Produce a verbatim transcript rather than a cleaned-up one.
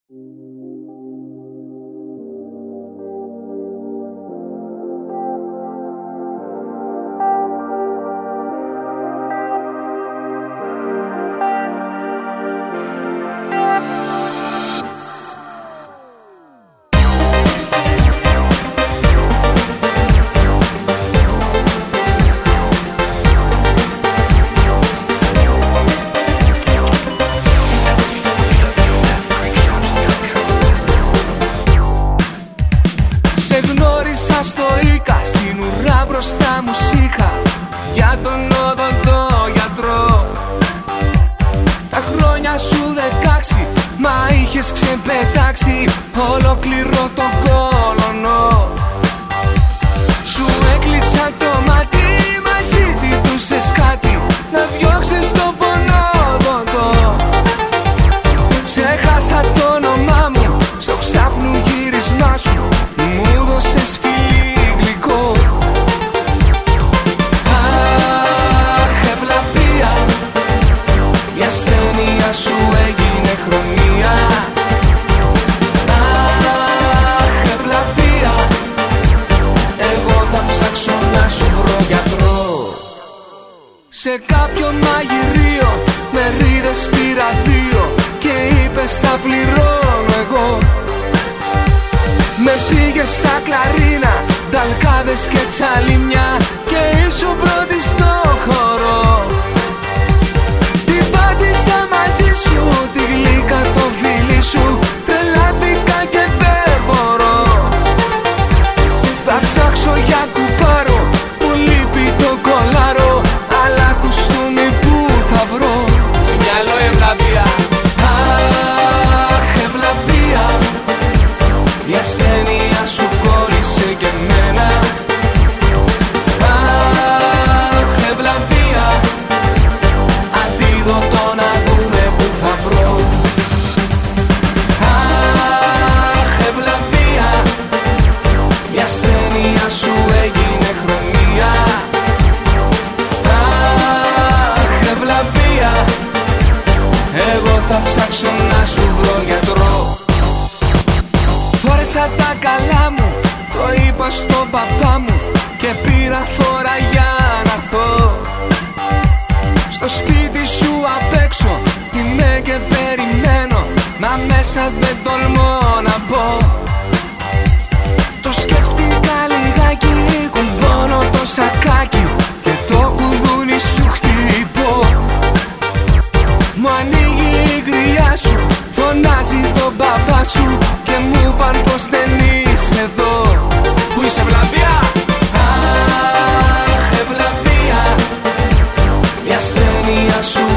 Στο Ίκα, στην ουρά μπροστά μου σ' είχα για τον οδοντό γιατρό. Τα χρόνια σου δεκάξι, μα είχες ξεπετάξει ολόκληρο τον κόλωνο. Σου έκλεισα το μάτι, μαζί ζητούσες κάτι να διώξεις τον πονόδοντο. Ξέχασα το όνομά μου στο ξάφνου γύρισμά σου, μου δώσες φιλί γλυκό. Αχ, ευλαβία, η ασθένεια σου έγινε χρονία. Αχ, ευλαβία, εγώ θα ψάξω να σου βρω γιατρό. Σε κάποιο μαγειρίο με ρίδες πήρα δύο και είπες θα πληρώνω εγώ. Με πήγες στα κλαρίνα, ταλκάδες και τσαλίμια και ήσουν πρώτη στο χώρο. Την πάτησα μαζί σου, τη γλύκα το φίλι σου, τρελάθηκα και δεν μπορώ. Θα ψάξω για κουπάρο που λείπει το κολάρο, αλλά κουστούμι που θα βρω. Μυαλό ευλαβία. Αχ, ευλαβία, η ασθένεια σου κόλλησε και εμένα. Αχ, ευλαβία, αντίδοτο να δούμε που θα βρω. Αχ, ευλαβία, η ασθένεια σου έγινε χρονία. Αχ, ευλαβία, εγώ θα ψάξω να σου βρω γιατρό. Φόρεσα τα καλά μου, το είπα στον παπά μου και πήρα φόρα για να έρθω. Στο σπίτι σου απ' έξω τιμέ και περιμένω, μα μέσα δεν τολμώ να πω. Το σκέφτηκα λιγάκι, κουμπώνω το σακάκι και το κουδούνι σου χτυπώ. Μου ανοίγει η γριά σου, φωνάζει τον μπαμπά σου και μου παν πως δεν είσαι εδώ. Πού είσαι ευλαβία? Αχ, ευλαβία, η ασθένεια σου